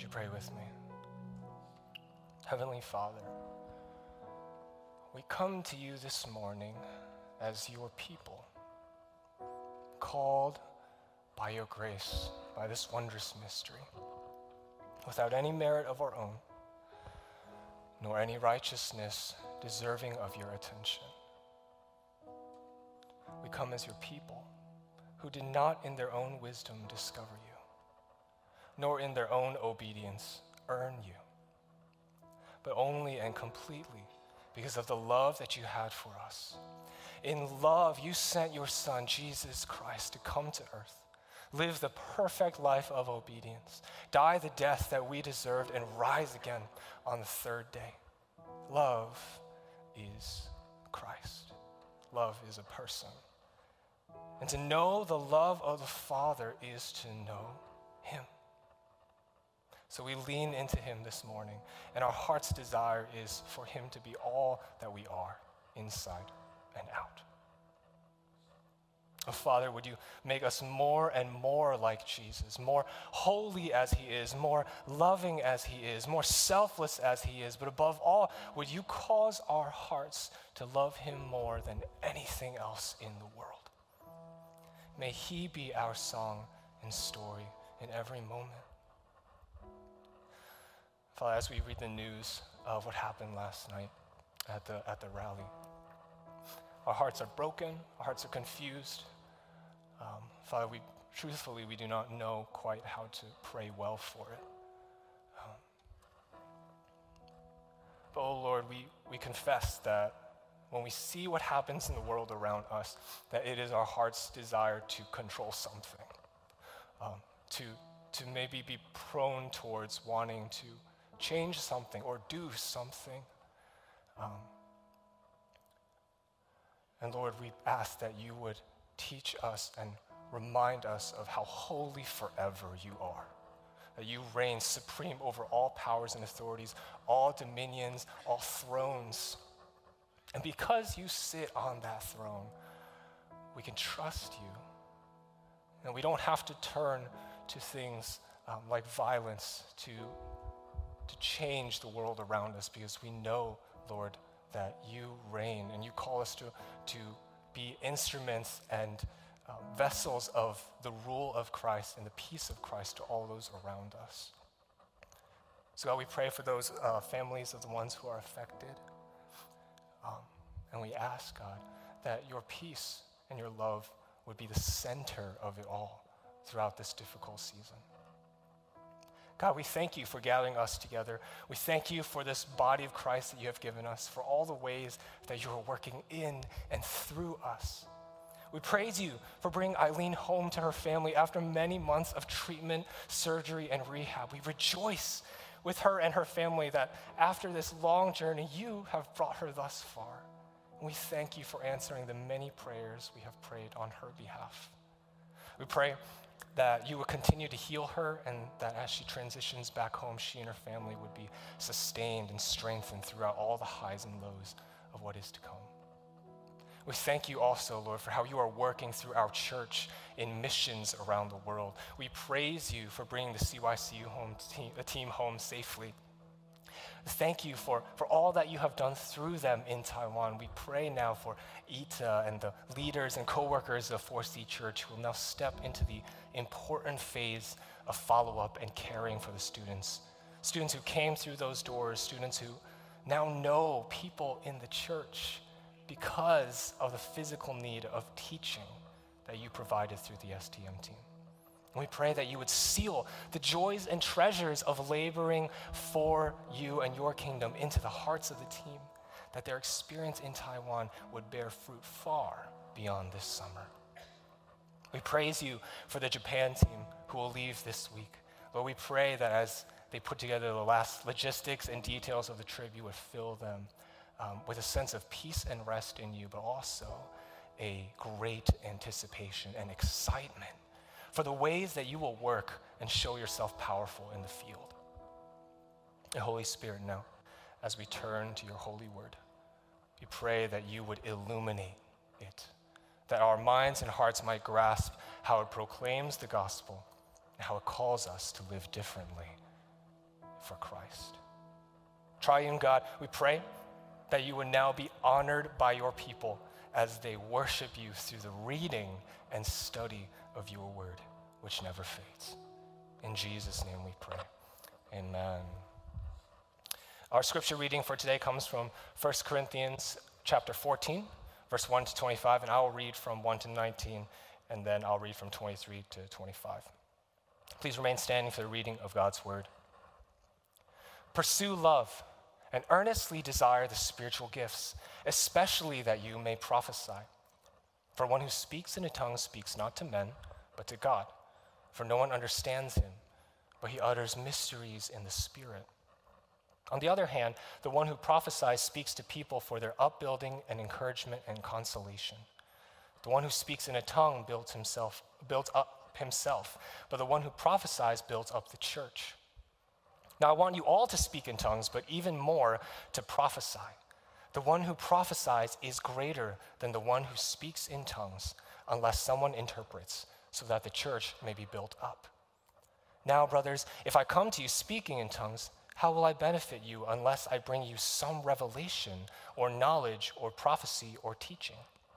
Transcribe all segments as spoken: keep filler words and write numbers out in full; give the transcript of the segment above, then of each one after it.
you pray with me? Heavenly Father, we come to you this morning as your people, called by your grace, by this wondrous mystery, without any merit of our own, nor any righteousness deserving of your attention. We come as your people who did not in their own wisdom discover you, nor in their own obedience earn you, but only and completely because of the love that you had for us. In love, you sent your Son, Jesus Christ, to come to earth, live the perfect life of obedience, die the death that we deserved, and rise again on the third day. Love is Christ. Love is a person. And to know the love of the Father is to know him. So we lean into him this morning, and our heart's desire is for him to be all that we are, inside and out. Oh, Father, would you make us more and more like Jesus, more holy as he is, more loving as he is, more selfless as he is, but above all, would you cause our hearts to love him more than anything else in the world? May he be our song and story in every moment. Father, as we read the news of what happened last night at the, at the rally, our hearts are broken, our hearts are confused. Um, Father, we truthfully, we do not know quite how to pray well for it. Um, but, oh Lord, we, we confess that when we see what happens in the world around us, that it is our heart's desire to control something, um, to, to maybe be prone towards wanting to change something or do something. Um, and Lord, we ask that you would teach us and remind us of how holy forever you are, that you reign supreme over all powers and authorities, all dominions, all thrones. And because you sit on that throne, we can trust you. And we don't have to turn to things um, like violence to, to change the world around us, because we know, Lord, that you reign and you call us to, to be instruments and uh, vessels of the rule of Christ and the peace of Christ to all those around us. So God, we pray for those uh, families of the ones who are affected. Um, and we ask, God, that your peace and your love would be the center of it all throughout this difficult season. God, we thank you for gathering us together. We thank you for this body of Christ that you have given us, for all the ways that you are working in and through us. We praise you for bringing Eileen home to her family after many months of treatment, surgery, and rehab. We rejoice with her and her family that after this long journey, you have brought her thus far. And we thank you for answering the many prayers we have prayed on her behalf. We pray that you will continue to heal her, and that as she transitions back home, she and her family would be sustained and strengthened throughout all the highs and lows of what is to come. We thank you also, Lord, for how you are working through our church in missions around the world. We praise you for bringing the C Y C U home team, the team home safely. Thank you for, for all that you have done through them in Taiwan. We pray now for Ita and the leaders and co-workers of four C Church who will now step into the important phase of follow-up and caring for the students. Students who came through those doors, students who now know people in the church because of the physical need of teaching that you provided through the S T M team. And we pray that you would seal the joys and treasures of laboring for you and your kingdom into the hearts of the team, that their experience in Taiwan would bear fruit far beyond this summer. We praise you for the Japan team who will leave this week. Lord, we pray that as they put together the last logistics and details of the trip, you would fill them um, with a sense of peace and rest in you, but also a great anticipation and excitement for the ways that you will work and show yourself powerful in the field. And Holy Spirit, now, as we turn to your holy word, we pray that you would illuminate it, that our minds and hearts might grasp how it proclaims the gospel and how it calls us to live differently for Christ. Triune God, we pray that you would now be honored by your people as they worship you through the reading and study of your word, which never fades. In Jesus' name we pray. Amen. Our scripture reading for today comes from First Corinthians chapter fourteen, verse one to twenty-five, and I will read from one to nineteen, and then I'll read from twenty-three to twenty-five. Please remain standing for the reading of God's word. Pursue love and earnestly desire the spiritual gifts, especially that you may prophesy. For one who speaks in a tongue speaks not to men, but to God. For no one understands him, but he utters mysteries in the Spirit. On the other hand, the one who prophesies speaks to people for their upbuilding and encouragement and consolation. The one who speaks in a tongue builds himself, builds up himself, but the one who prophesies builds up the church. Now I want you all to speak in tongues, but even more to prophesy. The one who prophesies is greater than the one who speaks in tongues, unless someone interprets, so that the church may be built up. Now, brothers, if I come to you speaking in tongues, how will I benefit you unless I bring you some revelation or knowledge or prophecy or teaching?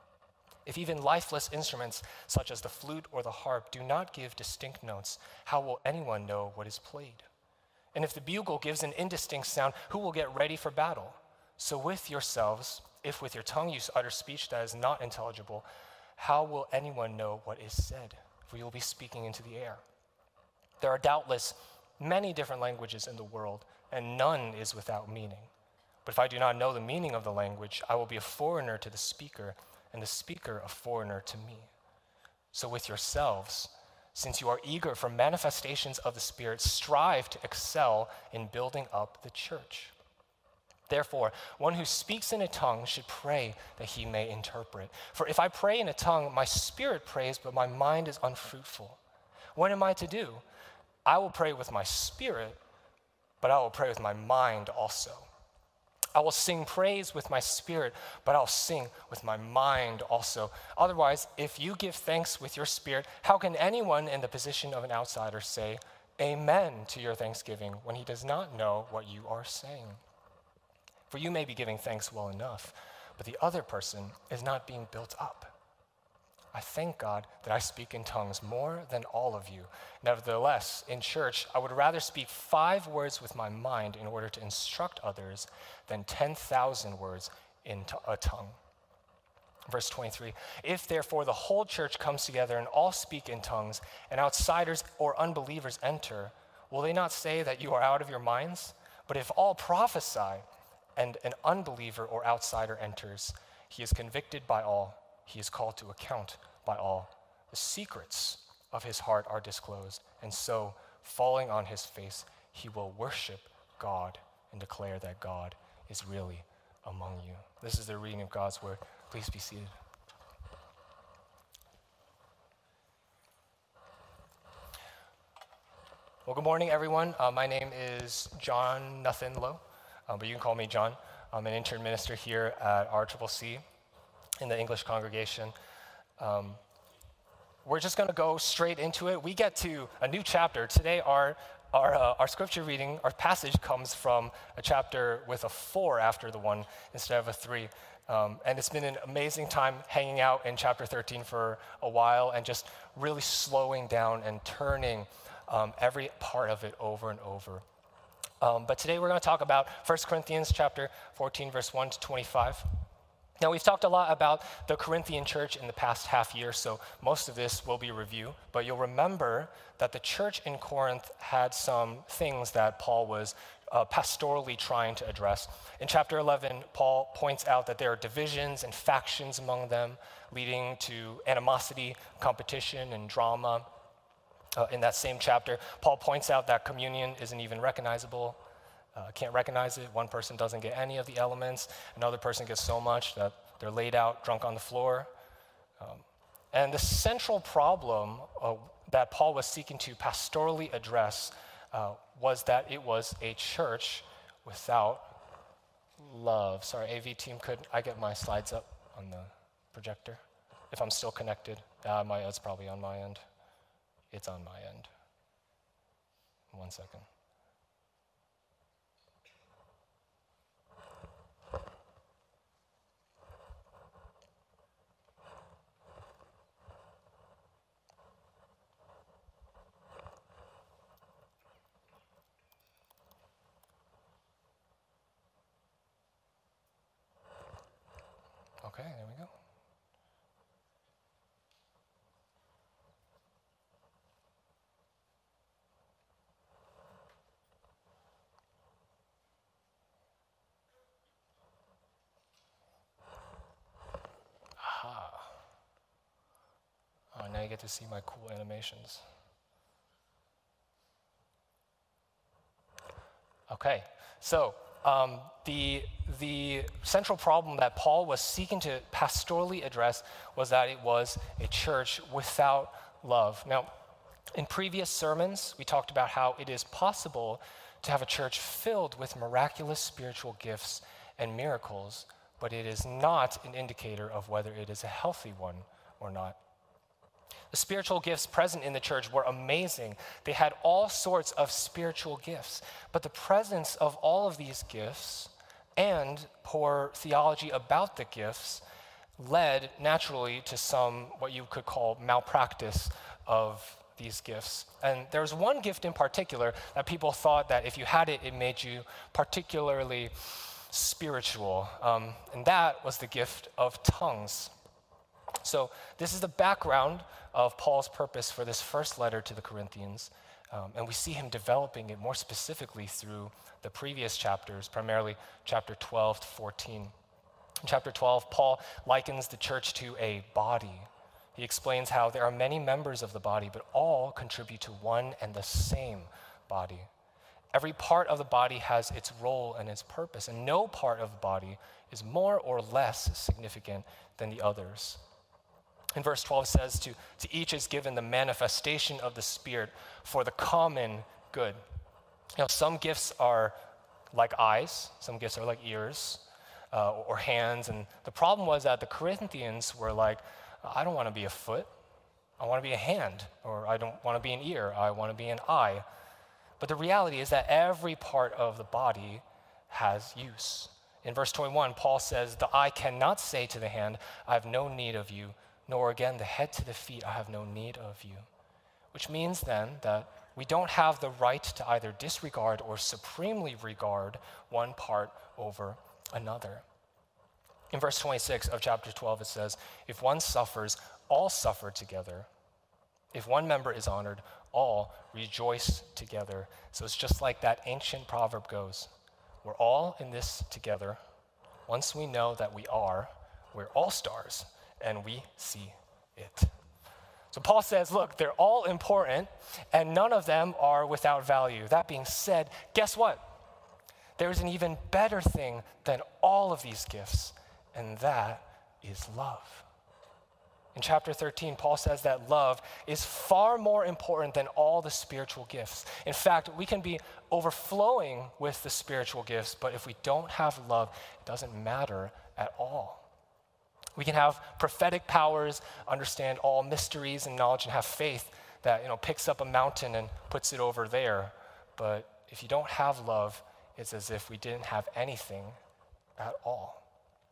If even lifeless instruments such as the flute or the harp do not give distinct notes, how will anyone know what is played? And if the bugle gives an indistinct sound, who will get ready for battle? So with yourselves, if with your tongue you utter speech that is not intelligible, how will anyone know what is said? For you will be speaking into the air. There are doubtless many different languages in the world, and none is without meaning. But if I do not know the meaning of the language, I will be a foreigner to the speaker, and the speaker a foreigner to me. So with yourselves, since you are eager for manifestations of the Spirit, strive to excel in building up the church. Therefore, one who speaks in a tongue should pray that he may interpret. For if I pray in a tongue, my spirit prays, but my mind is unfruitful. What am I to do? I will pray with my spirit, but I will pray with my mind also. I will sing praise with my spirit, but I'll sing with my mind also. Otherwise, if you give thanks with your spirit, how can anyone in the position of an outsider say, Amen to your thanksgiving, when he does not know what you are saying? For you may be giving thanks well enough, but the other person is not being built up. I thank God that I speak in tongues more than all of you. Nevertheless, in church, I would rather speak five words with my mind in order to instruct others than ten thousand words in a tongue. Verse twenty-three, if therefore the whole church comes together and all speak in tongues, and outsiders or unbelievers enter, will they not say that you are out of your minds? But if all prophesy, and an unbeliever or outsider enters, he is convicted by all. He is called to account by all. The secrets of his heart are disclosed, and so, falling on his face, he will worship God and declare that God is really among you. This is the reading of God's word. Please be seated. Well, good morning, everyone. Uh, my name is John Nathan Lowe, uh, but you can call me John. I'm an intern minister here at R C C C in the English congregation. Um, we're just going to go straight into it. We get to a new chapter. Today, our our, uh, our scripture reading, our passage comes from a chapter with a four after the one instead of a three. Um, and it's been an amazing time hanging out in chapter thirteen for a while and just really slowing down and turning um, every part of it over and over. Um, but today we're going to talk about First Corinthians chapter fourteen, verse one to twenty-five. Now, we've talked a lot about the Corinthian church in the past half year, so most of this will be review. But you'll remember that the church in Corinth had some things that Paul was uh, pastorally trying to address. In chapter eleven, Paul points out that there are divisions and factions among them, leading to animosity, competition, and drama. Uh, in that same chapter, Paul points out that communion isn't even recognizable. Uh, can't recognize it. One person doesn't get any of the elements. Another person gets so much that they're laid out drunk on the floor. Um, and the central problem uh, that Paul was seeking to pastorally address uh, was that it was a church without love. Sorry, A V team, could I get my slides up on the projector? If I'm still connected. Uh, my, it's probably on my end. It's on my end. One second. Okay, there we go. Aha. Oh, now you get to see my cool animations. Okay, so um, the, the central problem that Paul was seeking to pastorally address was that it was a church without love. Now, in previous sermons, we talked about how it is possible to have a church filled with miraculous spiritual gifts and miracles, but it is not an indicator of whether it is a healthy one or not. The spiritual gifts present in the church were amazing. They had all sorts of spiritual gifts. But the presence of all of these gifts and poor theology about the gifts led naturally to some, what you could call, malpractice of these gifts. And there was one gift in particular that people thought that if you had it, it made you particularly spiritual. Um, and that was the gift of tongues. So this is the background of Paul's purpose for this first letter to the Corinthians. Um, and we see him developing it more specifically through the previous chapters, primarily chapter twelve to fourteen. In chapter twelve, Paul likens the church to a body. He explains how there are many members of the body, but all contribute to one and the same body. Every part of the body has its role and its purpose, and no part of the body is more or less significant than the others. In verse twelve, it says, to, to each is given the manifestation of the Spirit for the common good. You know, some gifts are like eyes, some gifts are like ears uh, or hands. And the problem was that the Corinthians were like, I don't want to be a foot, I want to be a hand. Or I don't want to be an ear, I want to be an eye. But the reality is that every part of the body has use. In verse twenty-one, Paul says, the eye cannot say to the hand, I have no need of you, nor again the head to the feet, I have no need of you. Which means then that we don't have the right to either disregard or supremely regard one part over another. In verse twenty-six of chapter twelve, it says, if one suffers, all suffer together. If one member is honored, all rejoice together. So it's just like that ancient proverb goes. We're all in this together. Once we know that we are, we're all stars, and we see it. So Paul says, look, they're all important, and none of them are without value. That being said, guess what? There's an even better thing than all of these gifts, and that is love. In chapter thirteen, Paul says that love is far more important than all the spiritual gifts. In fact, we can be overflowing with the spiritual gifts, but if we don't have love, it doesn't matter at all. We can have prophetic powers, understand all mysteries and knowledge, and have faith that, you know, picks up a mountain and puts it over there. But if you don't have love, it's as if we didn't have anything at all.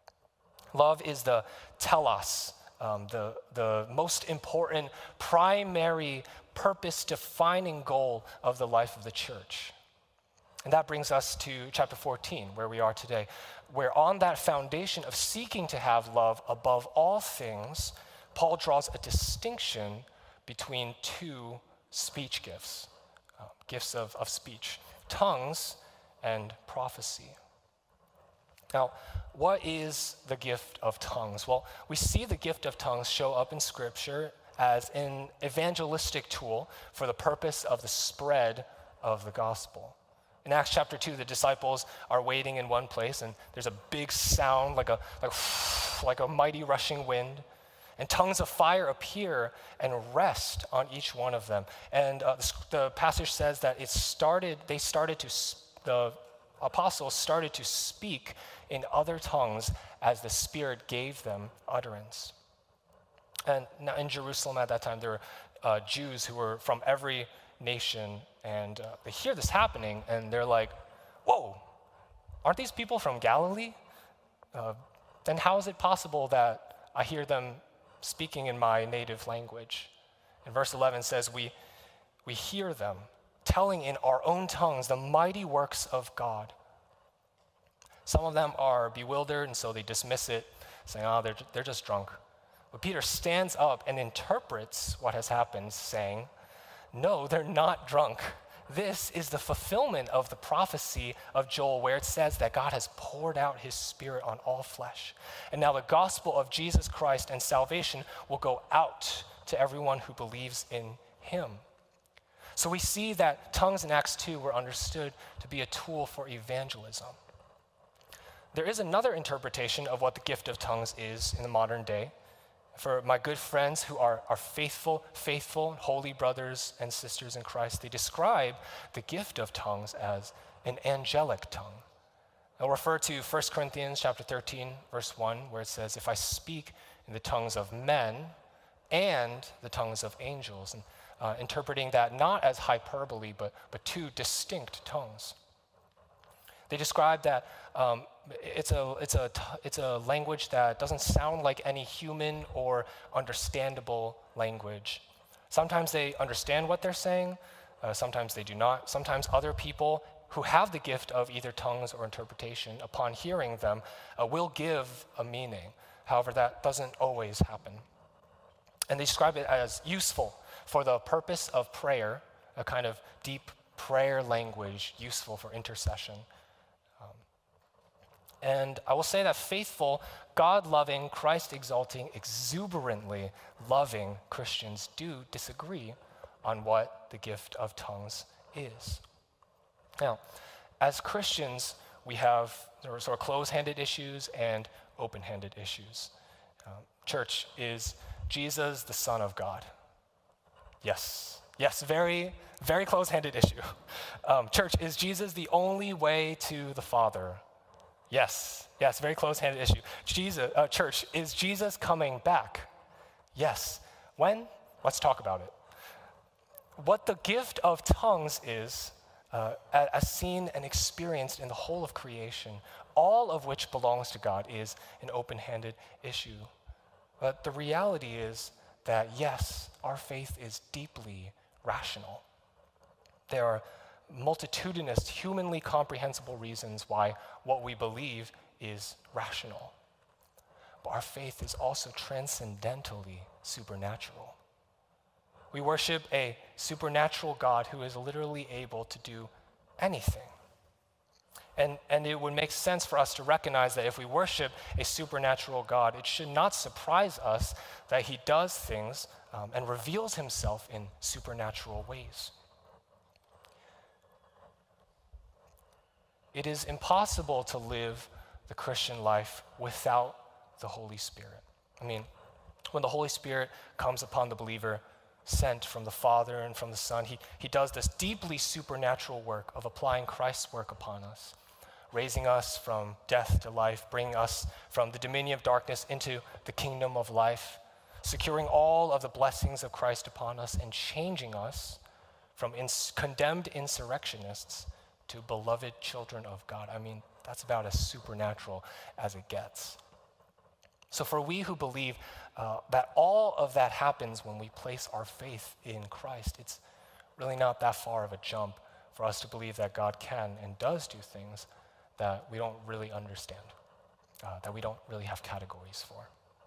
Love is the telos, um, the, the most important, primary, purpose-defining goal of the life of the church. And that brings us to chapter fourteen, where we are today, where on that foundation of seeking to have love above all things, Paul draws a distinction between two speech gifts, uh, gifts of, of speech, tongues and prophecy. Now, what is the gift of tongues? Well, we see the gift of tongues show up in Scripture as an evangelistic tool for the purpose of the spread of the gospel. In Acts chapter two, the disciples are waiting in one place, and there's a big sound, like a, like, like a mighty rushing wind, and tongues of fire appear and rest on each one of them. And uh, the, the passage says that it started, they started to, the apostles started to speak in other tongues as the Spirit gave them utterance. And now in Jerusalem at that time, there were uh, Jews who were from every nation, and uh, they hear this happening, and they're like, whoa, aren't these people from Galilee? Uh, then how is it possible that I hear them speaking in my native language? And verse eleven says, we, we hear them telling in our own tongues the mighty works of God. Some of them are bewildered, and so they dismiss it. saying, oh, they're, they're just drunk. But Peter stands up and interprets what has happened, saying, no, they're not drunk. This is the fulfillment of the prophecy of Joel, where it says that God has poured out his Spirit on all flesh. And now the gospel of Jesus Christ and salvation will go out to everyone who believes in him. So we see that tongues in Acts two were understood to be a tool for evangelism. There is another interpretation of what the gift of tongues is in the modern day. For my good friends who are, are faithful, faithful, holy brothers and sisters in Christ, they describe the gift of tongues as an angelic tongue. I'll refer to First Corinthians chapter thirteen, verse one, where it says, if I speak in the tongues of men and the tongues of angels, and uh, interpreting that not as hyperbole, but, but two distinct tongues. They describe that um, it's, a, it's, a, it's a language that doesn't sound like any human or understandable language. Sometimes they understand what they're saying, uh, sometimes they do not. Sometimes other people who have the gift of either tongues or interpretation, upon hearing them, uh, will give a meaning. However, that doesn't always happen. And they describe it as useful for the purpose of prayer, a kind of deep prayer language useful for intercession. And I will say that faithful, God-loving, Christ-exalting, exuberantly loving Christians do disagree on what the gift of tongues is. Now, as Christians, we have sort of close-handed issues and open-handed issues. Um, church, is Jesus the Son of God? Yes. Yes, very, very close-handed issue. Um, church, is Jesus the only way to the Father? Yes, yes, very close-handed issue. Jesus, uh, church, is Jesus coming back? Yes. When? Let's talk about it. What the gift of tongues is, uh, as seen and experienced in the whole of creation, all of which belongs to God, is an open-handed issue. But the reality is that, yes, our faith is deeply rational. There are multitudinous, humanly comprehensible reasons why what we believe is rational. But our faith is also transcendentally supernatural. We worship a supernatural God who is literally able to do anything. And, and it would make sense for us to recognize that if we worship a supernatural God, it should not surprise us that he does things um, and reveals himself in supernatural ways. It is impossible to live the Christian life without the Holy Spirit. I mean, when the Holy Spirit comes upon the believer, sent from the Father and from the Son, he, he does this deeply supernatural work of applying Christ's work upon us, raising us from death to life, bringing us from the dominion of darkness into the kingdom of life, securing all of the blessings of Christ upon us, and changing us from ins- condemned insurrectionists to beloved children of God. I mean, that's about as supernatural as it gets. So for we who believe uh, that all of that happens when we place our faith in Christ, it's really not that far of a jump for us to believe that God can and does do things that we don't really understand, uh, that we don't really have categories for.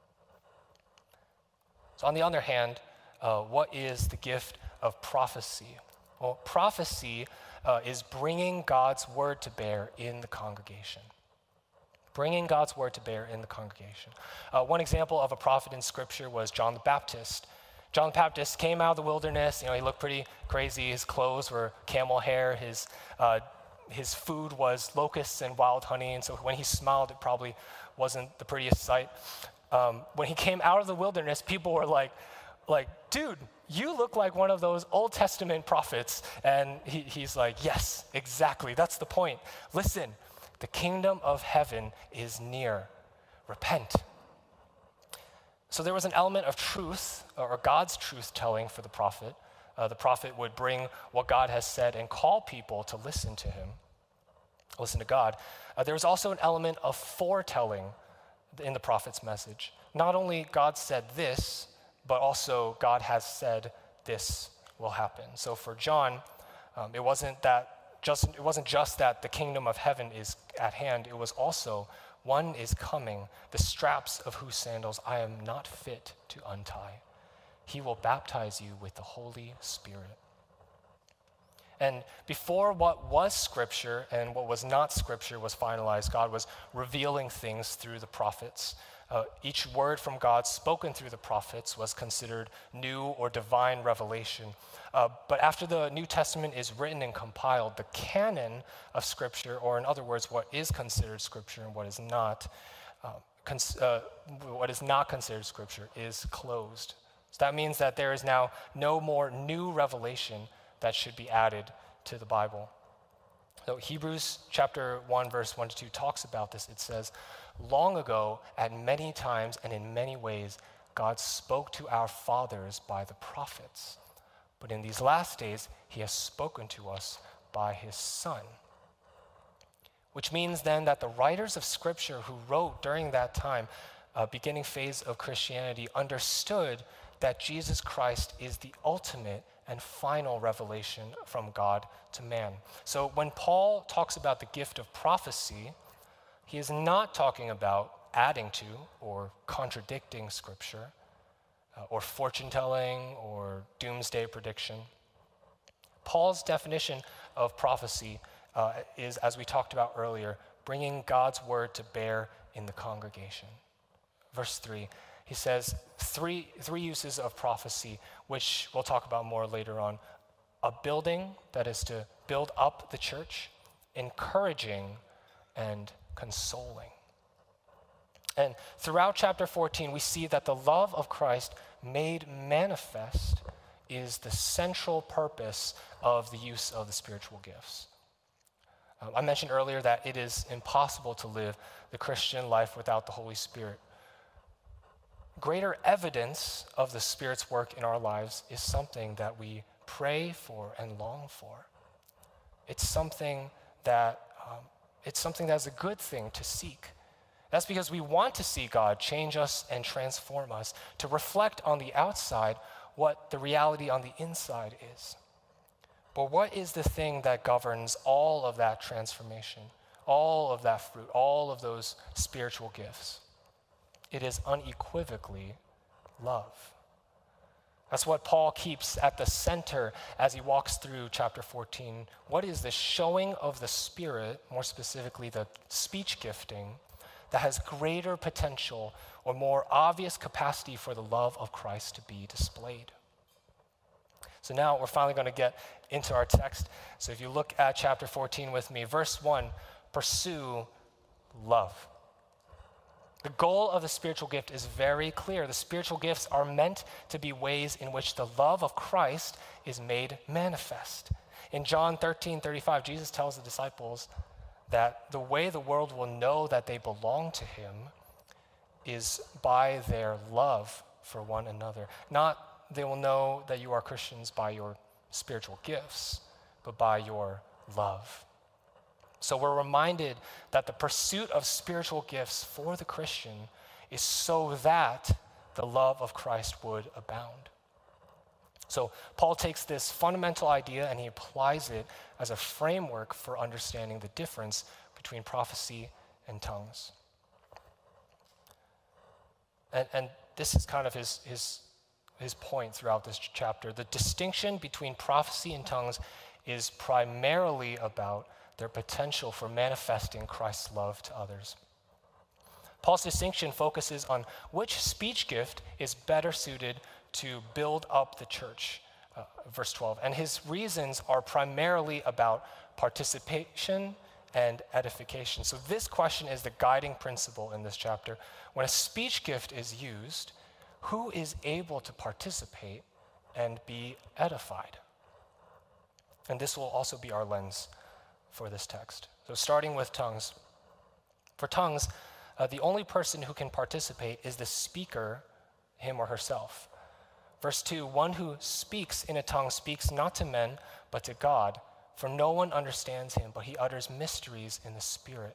So on the other hand, uh, what is the gift of prophecy? Well, prophecy uh, is bringing God's word to bear in the congregation. Bringing God's word to bear in the congregation. Uh, one example of a prophet in Scripture was John the Baptist. John the Baptist came out of the wilderness. You know, he looked pretty crazy. His clothes were camel hair. His uh, his food was locusts and wild honey. And so when he smiled, it probably wasn't the prettiest sight. Um, when he came out of the wilderness, people were like, like, dude, you look like one of those Old Testament prophets. And he, he's like, yes, exactly. That's the point. Listen, the kingdom of heaven is near. Repent. So there was an element of truth, or God's truth-telling for the prophet. Uh, the prophet would bring what God has said and call people to listen to him, listen to God. Uh, there was also an element of foretelling in the prophet's message. Not only God said this, but also God has said this will happen. So for John, um, it wasn't that just it wasn't just that the kingdom of heaven is at hand. It was also One is coming, the straps of whose sandals I am not fit to untie. He will baptize you with the Holy Spirit. And before what was Scripture and what was not Scripture was finalized, God was revealing things through the prophets. Uh, each word from God spoken through the prophets was considered new or divine revelation. Uh, but after the New Testament is written and compiled, the canon of Scripture, or in other words, what is considered Scripture and what is not, uh, cons- uh, what is not considered Scripture is closed. So that means that there is now no more new revelation that should be added to the Bible. So Hebrews chapter one, verse one to two talks about this. It says, long ago, at many times and in many ways, God spoke to our fathers by the prophets. But in these last days, he has spoken to us by his Son. Which means then that the writers of Scripture who wrote during that time, uh, beginning phase of Christianity, understood that Jesus Christ is the ultimate and final revelation from God to man. So when Paul talks about the gift of prophecy, he is not talking about adding to or contradicting Scripture, uh, or fortune-telling or doomsday prediction. Paul's definition of prophecy uh, is, as we talked about earlier, bringing God's word to bear in the congregation. Verse three, he says three, three uses of prophecy, which we'll talk about more later on. A building, that is to build up the church, encouraging, and consoling. And throughout chapter fourteen, we see that the love of Christ made manifest is the central purpose of the use of the spiritual gifts. Um, I mentioned earlier that it is impossible to live the Christian life without the Holy Spirit. Greater evidence of the Spirit's work in our lives is something that we pray for and long for. It's something that um, it's something that's a good thing to seek. That's because we want to see God change us and transform us, to reflect on the outside what the reality on the inside is. But what is the thing that governs all of that transformation, all of that fruit, all of those spiritual gifts? It is unequivocally love. That's what Paul keeps at the center as he walks through chapter fourteen. What is the showing of the Spirit, more specifically the speech gifting, that has greater potential or more obvious capacity for the love of Christ to be displayed? So now we're finally going to get into our text. So if you look at chapter fourteen with me, verse one, pursue love. The goal of the spiritual gift is very clear. The spiritual gifts are meant to be ways in which the love of Christ is made manifest. In John thirteen thirty-five, Jesus tells the disciples that the way the world will know that they belong to him is by their love for one another. Not they will know that you are Christians by your spiritual gifts, but by your love. So we're reminded that the pursuit of spiritual gifts for the Christian is so that the love of Christ would abound. So Paul takes this fundamental idea and he applies it as a framework for understanding the difference between prophecy and tongues. And, and this is kind of his, his, his point throughout this chapter. The distinction between prophecy and tongues is primarily about their potential for manifesting Christ's love to others. Paul's distinction focuses on which speech gift is better suited to build up the church, uh, verse twelve. And his reasons are primarily about participation and edification. So this question is the guiding principle in this chapter. When a speech gift is used, who is able to participate and be edified? And this will also be our lens for this text. So starting with tongues. For tongues, uh, the only person who can participate is the speaker, him or herself. Verse two, one who speaks in a tongue speaks not to men, but to God, for no one understands him, but he utters mysteries in the Spirit.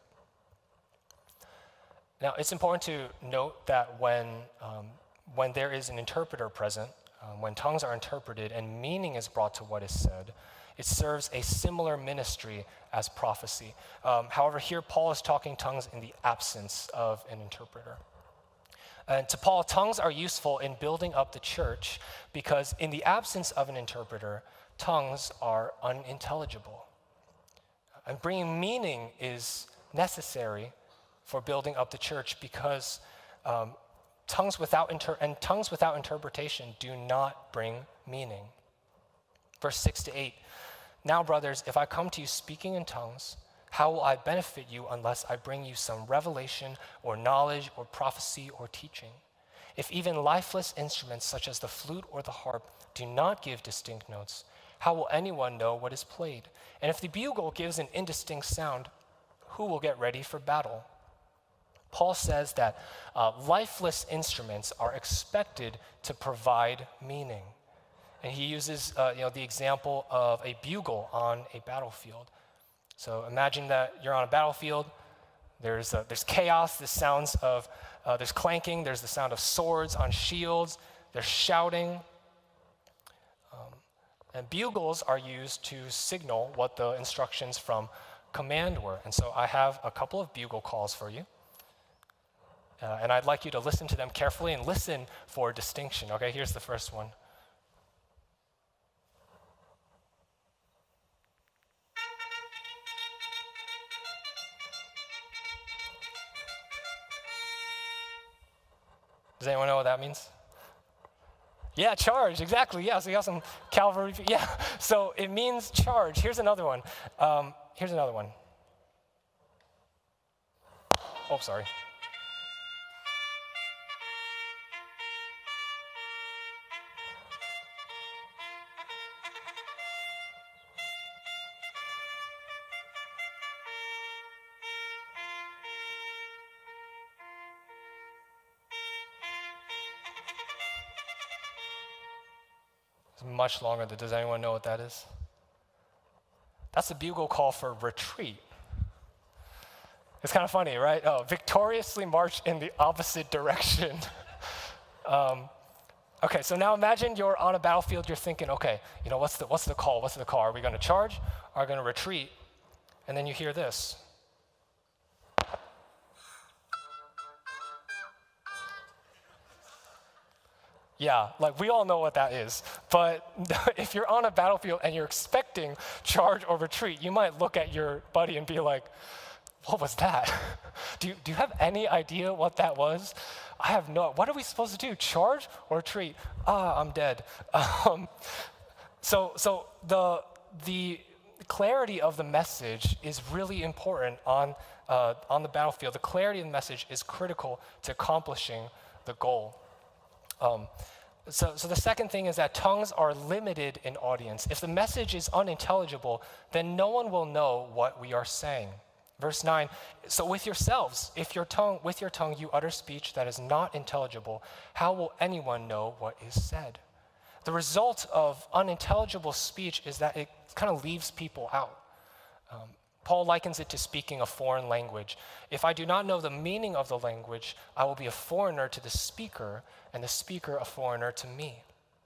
Now, it's important to note that when, um, when there is an interpreter present, um, when tongues are interpreted and meaning is brought to what is said, It serves a similar ministry as prophecy. Um, however, here Paul is talking tongues in the absence of an interpreter. And to Paul, tongues are useful in building up the church because in the absence of an interpreter, tongues are unintelligible. And bringing meaning is necessary for building up the church because um, tongues without inter- and tongues without interpretation do not bring meaning. Verse six to eight. Now, brothers, if I come to you speaking in tongues, how will I benefit you unless I bring you some revelation or knowledge or prophecy or teaching? If even lifeless instruments such as the flute or the harp do not give distinct notes, how will anyone know what is played? And if the bugle gives an indistinct sound, who will get ready for battle? Paul says that uh, lifeless instruments are expected to provide meaning. And he uses uh, you know, the example of a bugle on a battlefield. So imagine that you're on a battlefield. There's, uh, there's chaos, there's sounds of, uh, there's clanking, there's the sound of swords on shields, there's shouting. Um, and bugles are used to signal what the instructions from command were. And so I have a couple of bugle calls for you. Uh, and I'd like you to listen to them carefully and listen for distinction. Okay, here's the first one. Does anyone know what that means? Yeah, charge, exactly. Yeah, so you got some cavalry. Yeah, so it means charge. Here's another one. Um, here's another one. Oh, sorry. It's much longer. Does anyone know what that is? That's the bugle call for retreat. It's kind of funny, right? Oh, victoriously march in the opposite direction. um, okay, so now imagine you're on a battlefield. You're thinking, okay, you know, what's the what's the call? What's the call? Are we going to charge? Are we going to retreat? And then you hear this. Yeah, like we all know what that is. But if you're on a battlefield and you're expecting charge or retreat, you might look at your buddy and be like, what was that? do, you, do you have any idea what that was? I have no, what are we supposed to do? Charge or retreat? Ah, I'm dead. Um, so so the, the clarity of the message is really important on, uh, on the battlefield. The clarity of the message is critical to accomplishing the goal. Um, so, so the second thing is that tongues are limited in audience. If the message is unintelligible, then no one will know what we are saying. Verse nine, so with yourselves, if your tongue, with your tongue you utter speech that is not intelligible, how will anyone know what is said? The result of unintelligible speech is that it kind of leaves people out. Um, Paul likens it to speaking a foreign language. If I do not know the meaning of the language, I will be a foreigner to the speaker, and the speaker a foreigner to me.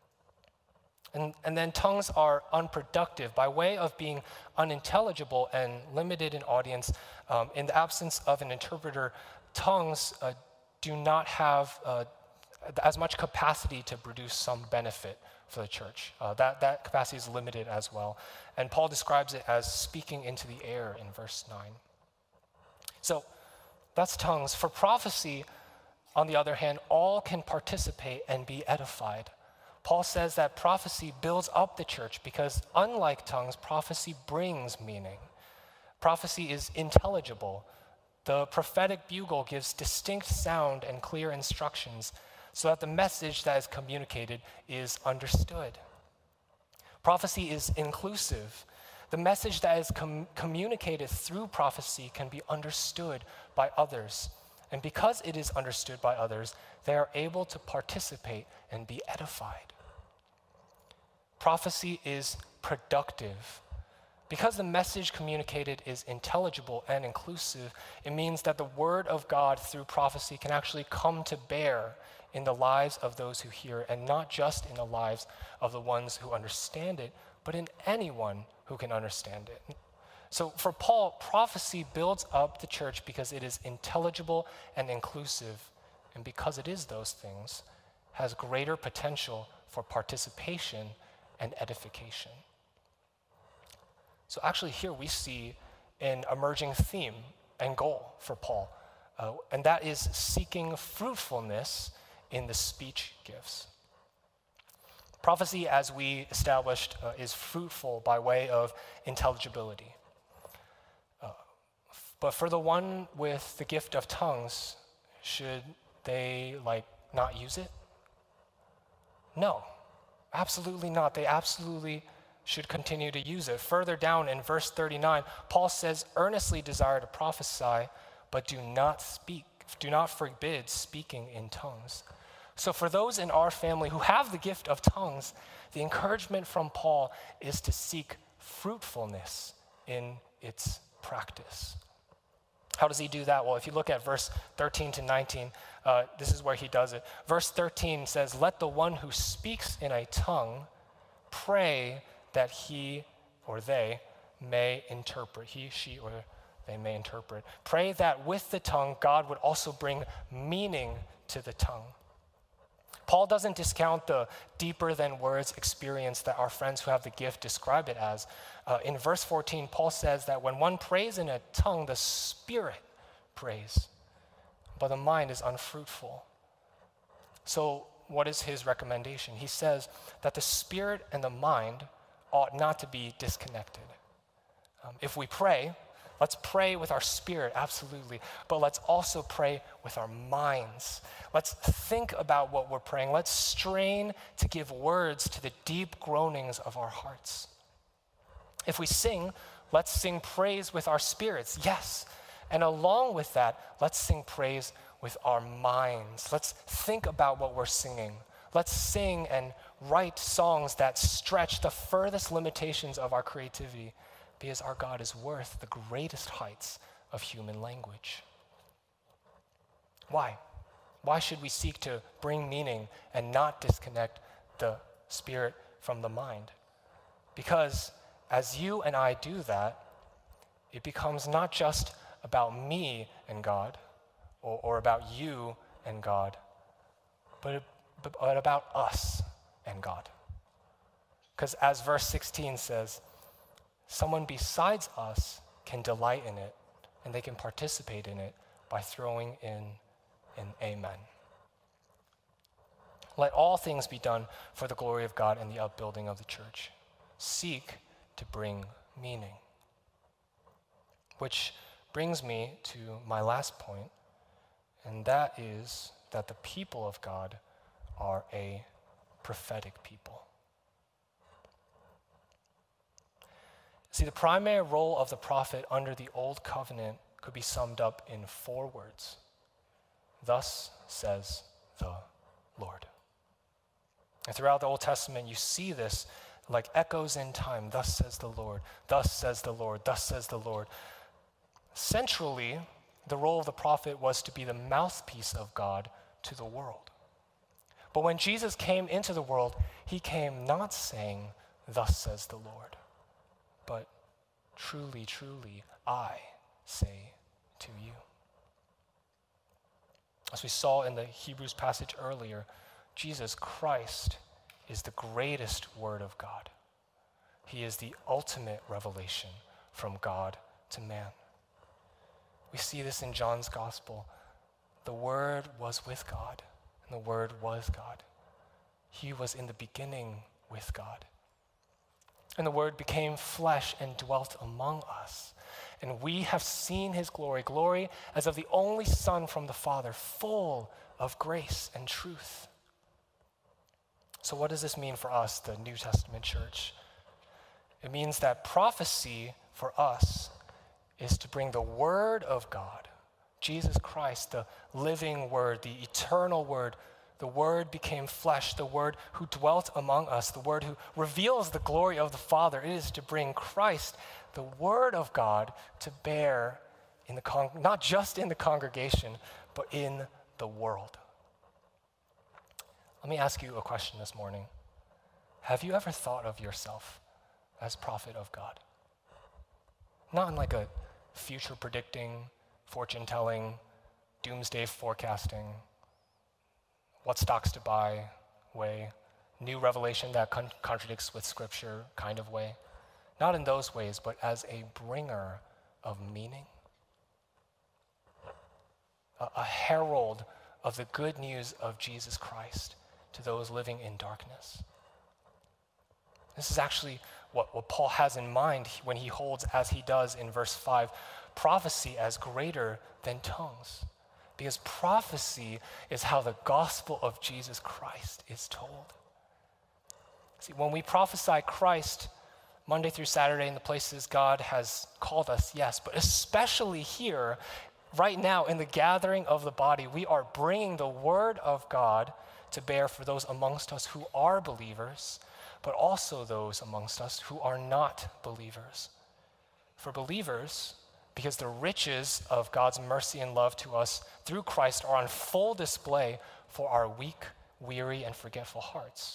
And, and then tongues are unproductive by way of being unintelligible and limited in audience. Um, in the absence of an interpreter, tongues uh, do not have uh, as much capacity to produce some benefit for the church. Uh, that, that capacity is limited as well. And Paul describes it as speaking into the air in verse nine. So that's tongues. For prophecy, on the other hand, all can participate and be edified. Paul says that prophecy builds up the church because unlike tongues, prophecy brings meaning. Prophecy is intelligible. The prophetic bugle gives distinct sound and clear instructions so that the message that is communicated is understood. Prophecy is inclusive. The message that is com- communicated through prophecy can be understood by others. And because it is understood by others, they are able to participate and be edified. Prophecy is productive. Because the message communicated is intelligible and inclusive, it means that the word of God through prophecy can actually come to bear in the lives of those who hear, and not just in the lives of the ones who understand it, but in anyone who can understand it. So for Paul, prophecy builds up the church because it is intelligible and inclusive, and because it is those things, has greater potential for participation and edification. So actually here we see an emerging theme and goal for Paul, uh, and that is seeking fruitfulness in the speech gifts. Prophecy, as we established, uh, is fruitful by way of intelligibility. Uh, but for the one with the gift of tongues, should they like not use it? No, absolutely not. They absolutely should continue to use it. Further down in verse thirty-nine, Paul says, earnestly desire to prophesy, but do not speak, do not forbid speaking in tongues. So for those in our family who have the gift of tongues, the encouragement from Paul is to seek fruitfulness in its practice. How does he do that? Well, if you look at verse thirteen to nineteen, uh, this is where he does it. Verse thirteen says, let the one who speaks in a tongue pray that he or they may interpret. He, she, or they may interpret. Pray that with the tongue, God would also bring meaning to the tongue. Paul doesn't discount the deeper than words experience that our friends who have the gift describe it as. Uh, in verse fourteen, Paul says that when one prays in a tongue, the spirit prays, but the mind is unfruitful. So what is his recommendation? He says that the spirit and the mind ought not to be disconnected. Um, if we pray, let's pray with our spirit, absolutely, but let's also pray with our minds. Let's think about what we're praying. Let's strain to give words to the deep groanings of our hearts. If we sing, let's sing praise with our spirits, yes. And along with that, let's sing praise with our minds. Let's think about what we're singing. Let's sing and write songs that stretch the furthest limitations of our creativity, because our God is worth the greatest heights of human language. Why? Why should we seek to bring meaning and not disconnect the spirit from the mind? Because as you and I do that, it becomes not just about me and God, or, or about you and God, but, but about us and God. Because as verse sixteen says, someone besides us can delight in it, and they can participate in it by throwing in an amen. Let all things be done for the glory of God and the upbuilding of the church. Seek to bring meaning. Which brings me to my last point, and that is that the people of God are a prophetic people. See, the primary role of the prophet under the Old Covenant could be summed up in four words. Thus says the Lord. And throughout the Old Testament, you see this like echoes in time. Thus says the Lord. Thus says the Lord. Thus says the Lord. Centrally, the role of the prophet was to be the mouthpiece of God to the world. But when Jesus came into the world, he came not saying, thus says the Lord, but truly, truly, I say to you. As we saw in the Hebrews passage earlier, Jesus Christ is the greatest word of God. He is the ultimate revelation from God to man. We see this in John's gospel. The Word was with God, and the Word was God. He was in the beginning with God. And the Word became flesh and dwelt among us. And we have seen his glory, glory as of the only Son from the Father, full of grace and truth. So what does this mean for us, the New Testament church? It means that prophecy for us is to bring the Word of God, Jesus Christ, the living Word, the eternal Word. The Word became flesh, the Word who dwelt among us, the Word who reveals the glory of the Father. It is to bring Christ, the Word of God, to bear in the con- not just in the congregation, but in the world. Let me ask you a question this morning. Have you ever thought of yourself as prophet of God? not in like a future predicting, fortune telling, doomsday forecasting, what stocks to buy way, new revelation that con- contradicts with scripture kind of way. Not in those ways, but as a bringer of meaning, a, a herald of the good news of Jesus Christ to those living in darkness. This is actually what, what Paul has in mind when he holds, as he does in verse five, prophecy as greater than tongues. Because prophecy is how the gospel of Jesus Christ is told. See, when we prophesy Christ Monday through Saturday in the places God has called us, yes, but especially here, right now in the gathering of the body, we are bringing the word of God to bear for those amongst us who are believers, but also those amongst us who are not believers. For believers, because the riches of God's mercy and love to us through Christ are on full display for our weak, weary, and forgetful hearts.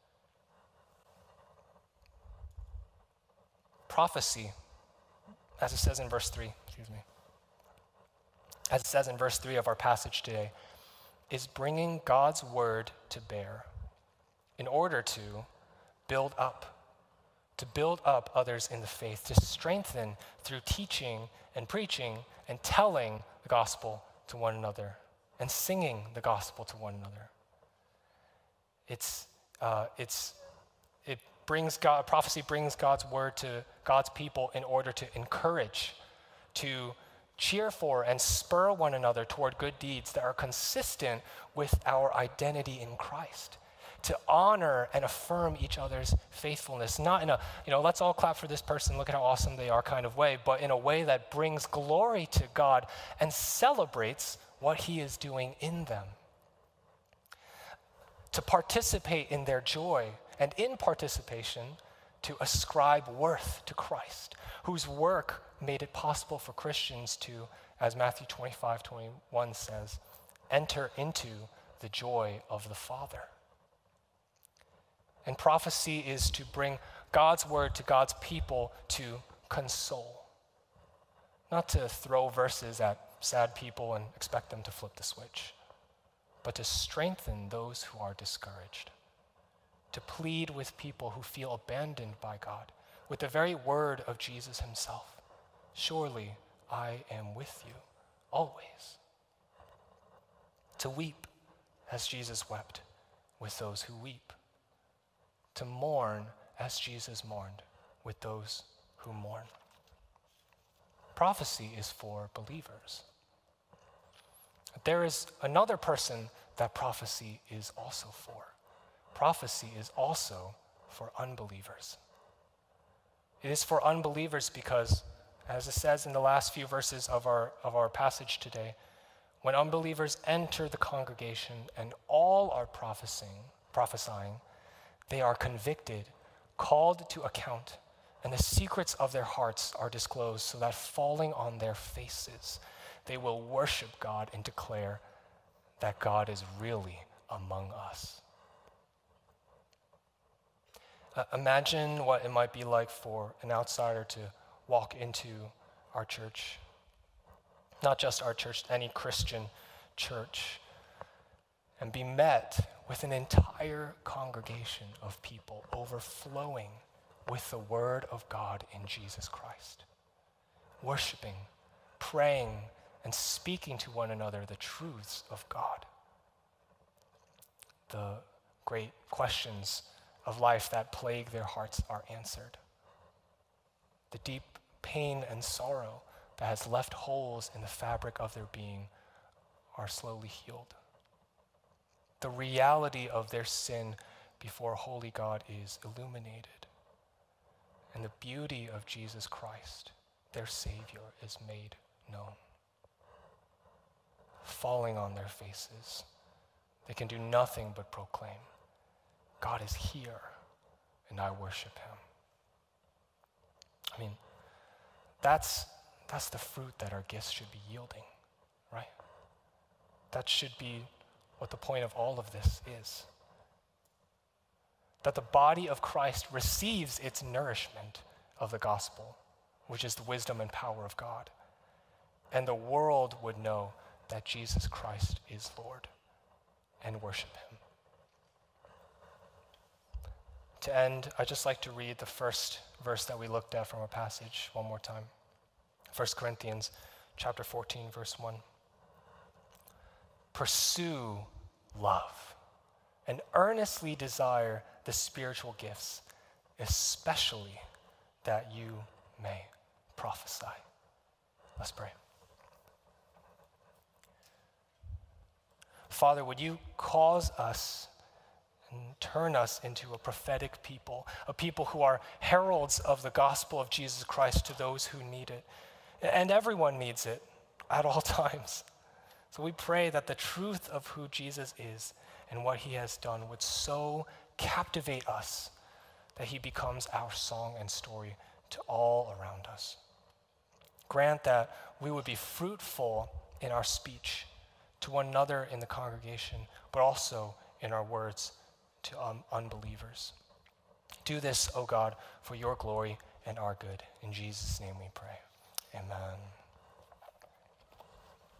Prophecy, as it says in verse three, excuse me, as it says in verse three of our passage today, is bringing God's word to bear in order to build up, to build up others in the faith, to strengthen through teaching and preaching and telling the gospel to one another and singing the gospel to one another. It's, uh, it's, it brings God, prophecy brings God's word to God's people in order to encourage, to cheer for and spur one another toward good deeds that are consistent with our identity in Christ, to honor and affirm each other's faithfulness, not in a, you know, let's all clap for this person, look at how awesome they are kind of way, but in a way that brings glory to God and celebrates what he is doing in them. To participate in their joy, and in participation, to ascribe worth to Christ, whose work made it possible for Christians to, as Matthew twenty-five twenty-one says, enter into the joy of the Father. And prophecy is to bring God's word to God's people to console, not to throw verses at sad people and expect them to flip the switch, but to strengthen those who are discouraged, to plead with people who feel abandoned by God with the very word of Jesus himself. Surely I am with you always. To weep as Jesus wept with those who weep. To mourn as Jesus mourned with those who mourn. Prophecy is for believers. There is another person that prophecy is also for. Prophecy is also for unbelievers. It is for unbelievers because, as it says in the last few verses of our, of our passage today, when unbelievers enter the congregation and all are prophesying, prophesying, they are convicted, called to account, and the secrets of their hearts are disclosed so that falling on their faces, they will worship God and declare that God is really among us. Uh, imagine what it might be like for an outsider to walk into our church, not just our church, any Christian church, and be met with an entire congregation of people overflowing with the word of God in Jesus Christ, worshiping, praying, and speaking to one another the truths of God. The great questions of life that plague their hearts are answered. The deep pain and sorrow that has left holes in the fabric of their being are slowly healed. The reality of their sin before holy God is illuminated. And the beauty of Jesus Christ, their Savior, is made known. Falling on their faces, they can do nothing but proclaim, God is here, and I worship him. I mean, that's, that's the fruit that our gifts should be yielding, right? That should be what the point of all of this is. That the body of Christ receives its nourishment of the gospel which is the wisdom and power of God. And the world would know that Jesus Christ is Lord and worship him. To end, I'd just like to read the first verse that we looked at from our passage one more time. First Corinthians chapter fourteen, verse one. Pursue love and earnestly desire the spiritual gifts, especially that you may prophesy. Let's pray. Father, would you cause us and turn us into a prophetic people, a people who are heralds of the gospel of Jesus Christ to those who need it. And everyone needs it at all times. So we pray that the truth of who Jesus is and what he has done would so captivate us that he becomes our song and story to all around us. Grant that we would be fruitful in our speech to one another in the congregation, but also in our words to um, unbelievers. Do this, O God, for your glory and our good. In Jesus' name we pray. Amen.